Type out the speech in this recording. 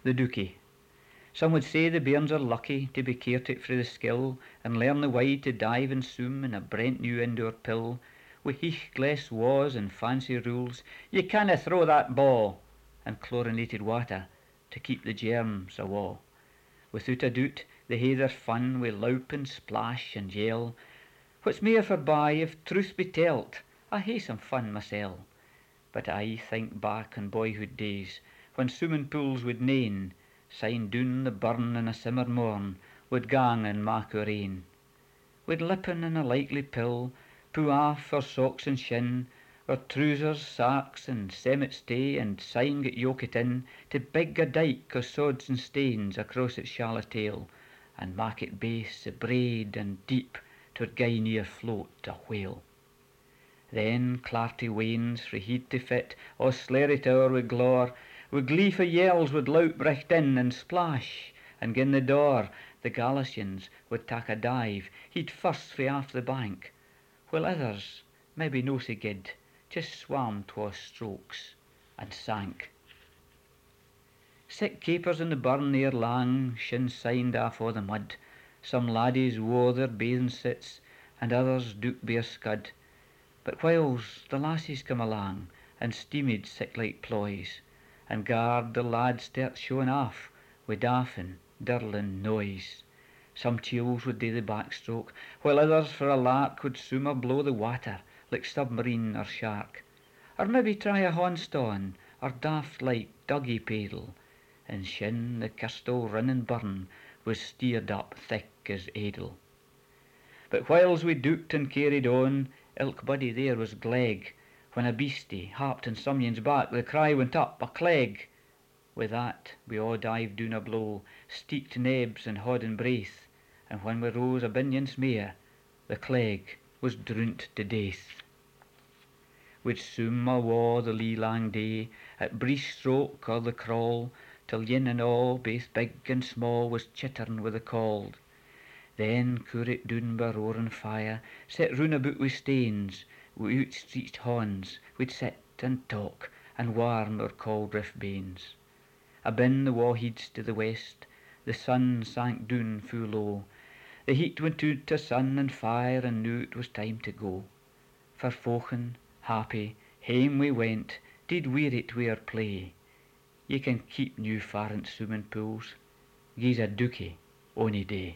The Dookie. Some would say the bairns are lucky to be cared it frae the skill, and learn the way to dive and swim in a brent new indoor pill, wi' heath glass wa's and fancy rules. Ye canna throw that ball, and chlorinated water to keep the germs awa. Without a doot they hae their fun wi' loup and splash and yell. What's mair forby, if truth be tell't, I hae some fun mysel'. But I think back on boyhood days, when swimming pools would nane, syne doon the burn in a simmer morn, would gang and mak our ain. We'd lippen in a likely pill, pu aff our socks and shin, our trousers, sacks, and semmet stay, and syne get yokit in to big a dyke o' sods and stains across its shallow tail, and mak it base so braid and deep 'twould gie near float a whale. Then clarty wains frae heid to fit, o' Slerrit hour wi' glore, wi' gleefu' yells would loup brecht in and splash, and gin the door the Galicians would tak a dive, heed first frae aff the bank, while others, maybe no sae guid, just swam twa strokes and sank. Sic capers in the burn ere lang, shin signed aff o' the mud. Some laddies wore their bathing sits, and others doot bare scud. But whiles the lassies come alang, and steamed sic like ploys, and garred the lads start showing off wi' daffin, dirlin' noise. Some chiels would do the backstroke, while others for a lark would swim or blow the water, like submarine or shark, or maybe try a hondston, or daft like duggie paddle, and shin the kirstal rinnin' burn was steered up thick as edel. But whiles we dooked and carried on, ilk body there was gleg, when a beastie harped in someone's back, the cry went up, a clegg. Wi' that we a' dived doon a blow, steeked nebs and haud and braith, and when we rose a binions mair, the clegg was droont to death. We'd swim awa the lee lang day, at breast stroke or the crawl, till yin and all, baith big and small, was chitterin' wi' the cauld. Then curate doon by roaring fire, set round about wi' stanes, wi' outstreached honds, we'd sit and talk and warm our cauld rift banes. Abin the wa heads to the west, the sun sank doon fu' low. The heat went out o' sun and fire, and now it was time to go. Verfochen, happy, hame we went, deed wearied wi' our play. Ye can keep new farrant swimming pools, gie's a dookie ony day.